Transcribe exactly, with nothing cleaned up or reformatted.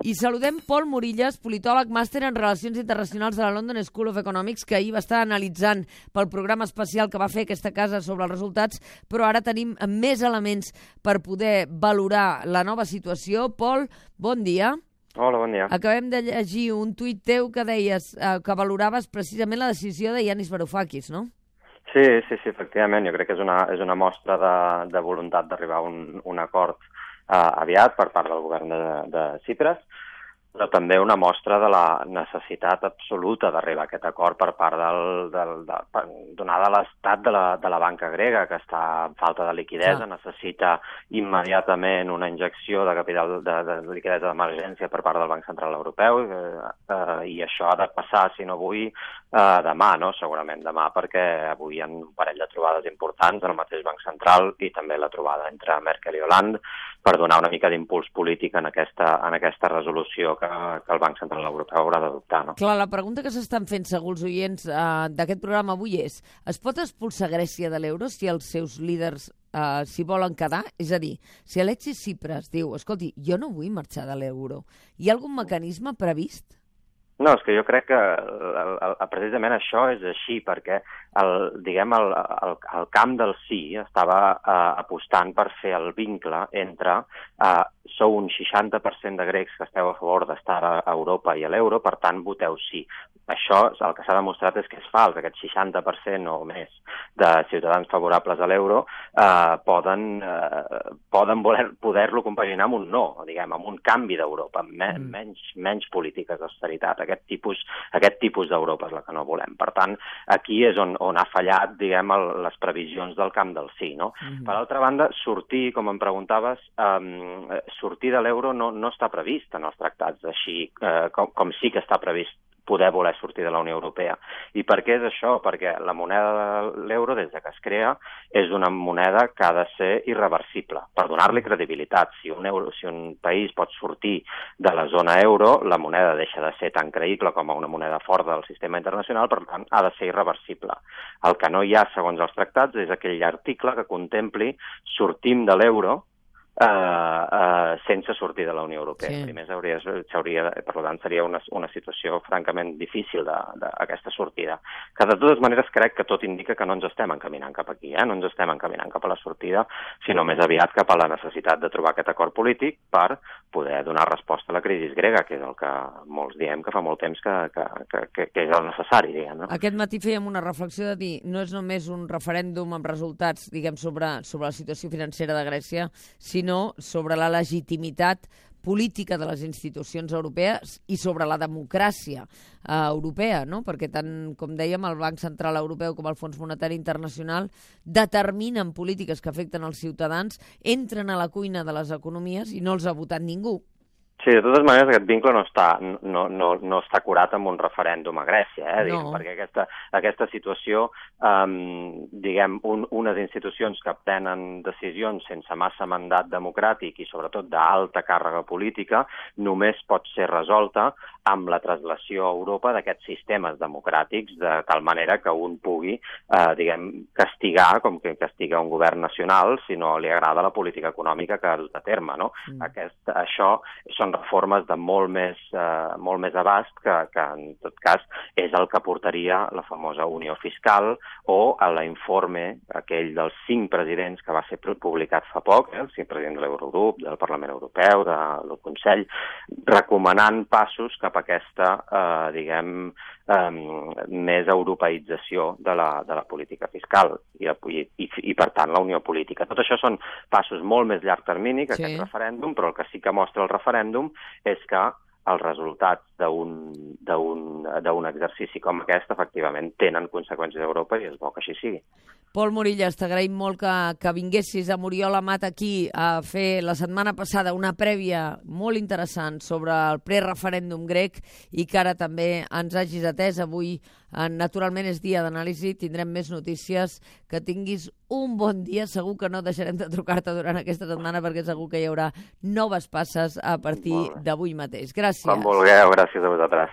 I saludem Pol Morillas, politòleg màster en Relacions Internacionals de la London School of Economics, que ahir va estar analitzant pel programa especial que va fer aquesta casa sobre els resultats, però ara tenim més elements per poder valorar la nova situació. Pol, bon dia. Hola, bon dia. Acabem de llegir un tuit teu que deies eh, que valoraves precisament la decisió de Yanis Varoufakis, no? Sí, sí, sí, efectivament. Jo crec que és una, és una mostra de, de voluntat d'arribar a un, un acord eh, aviat per part del govern de, de Xipres, però també una mostra de la necessitat absoluta d'arribar a aquest acord per part del, del, de, donada l'estat de, la, de la banca grega, que està en falta de liquidesa, ah. necessita immediatament una injecció de capital de, de liquidesa d'emergència per part del Banc Central Europeu, eh, eh, i això ha de passar, si no avui, eh, demà, no? Segurament demà, perquè avui hi ha un parell de trobades importants del mateix Banc Central i també la trobada entre Merkel i Hollande per donar una mica d'impuls polític en aquesta, en aquesta resolució que, que el Banc Central Europeu haurà d'adoptar. No? Clar, la pregunta que s'estan fent segur els oients eh, d'aquest programa avui és: es pot expulsar Grècia de l'euro si els seus líders eh, s'hi volen quedar? És a dir, si Alexis Tsipras diu, escolti, jo no vull marxar de l'euro, hi ha algun mecanisme previst? No, és que jo crec que el, el, precisament això és així, perquè el, diguem, el, el, el camp del sí estava eh, apostant per fer el vincle entre eh, sou un seixanta per cent de grecs que esteu a favor d'estar a Europa i a l'euro, per tant, voteu sí. Això, el que s'ha demostrat és que és fals. Aquest seixanta per cent o més de ciutadans favorables a l'euro eh, poden, eh, poden voler, poder-lo compaginar amb un no, diguem, amb un canvi d'Europa, amb me, mm. menys, menys polítiques d'austeritat. Aquest tipus, aquest tipus d'Europa és la que no volem. Per tant, aquí és on, on ha fallat, diguem, el, les previsions del camp del sí, no? Mm. Per altra banda, sortir, com em preguntaves, eh, sortir de l'euro no, no està previst en els tractats, així eh, com, com sí que està previst poder voler sortir de la Unió Europea. I per què és això? Perquè la moneda de l'euro, des de que es crea, és una moneda que ha de ser irreversible, per donar-li credibilitat. Si un, euro, si un país pot sortir de la zona euro, la moneda deixa de ser tan creïble com a una moneda forta del sistema internacional, per tant, ha de ser irreversible. El que no hi ha, segons els tractats, és aquell article que contempli sortim de l'euro Uh, uh, sense sortir de la Unió Europea. Sí. Primer s'hauria, s'hauria, per tant, seria una, una situació francament difícil d'aquesta sortida. Que de totes maneres crec que tot indica que no ens estem encaminant cap aquí, eh? no ens estem encaminant cap a la sortida, sinó més aviat cap a la necessitat de trobar aquest acord polític per poder donar resposta a la crisi grega, que és el que molts diem que fa molt temps que, que, que, que és el necessari, diguem. No? Aquest matí fèiem una reflexió de dir, no és només un referèndum amb resultats, diguem, sobre, sobre la situació financera de Grècia, sinó sinó sobre la legitimitat política de les institucions europees i sobre la democràcia eh, europea, no? Perquè tant, com dèiem, el Banc Central Europeu com el Fons Monetari Internacional determinen polítiques que afecten els ciutadans, entren a la cuina de les economies i no els ha votat ningú. Sí, de totes maneres aquest vincle no està, no, no, no està curat amb un referèndum a Grècia, eh? Diguem, no. Perquè aquesta, aquesta situació, um, diguem, un, unes institucions que prenen decisions sense massa mandat democràtic i sobretot d'alta càrrega política, només pot ser resolta amb la traslació a Europa d'aquests sistemes democràtics, de tal manera que un pugui, eh, diguem, castigar, com que castiga un govern nacional, si no li agrada la política econòmica que ha dut a terme, no? Mm. Aquest, això són reformes de molt més, eh, molt més abast que, que, en tot cas, és el que portaria la famosa Unió Fiscal o a l'informe, aquell dels cinc presidents que va ser publicat fa poc, eh, els cinc presidents de l'Eurogrup, del Parlament Europeu, de, del Consell, recomanant passos cap a aquesta, eh, diguem, eh, més europeïtzació de la, de la política fiscal i, i, i, i, per tant, la unió política. Tot això són passos molt més llarg termini que sí. Aquest referèndum, però el que sí que mostra el referèndum és que els resultats d'un exercici com aquest, efectivament, tenen conseqüències a Europa i és bo que així sigui. Pol Morillas, t'agraïm molt que, que vinguessis a Moriol Amat aquí a fer la setmana passada una prèvia molt interessant sobre el prereferèndum grec i que ara també ens hagis atès. Avui, naturalment, és dia d'anàlisi, tindrem més notícies. Que tinguis un bon dia. Segur que no deixarem de trucar-te durant aquesta setmana perquè segur que hi haurà noves passes a partir d'avui mateix. Gràcies. Quan vulgueu, gràcies a vosaltres.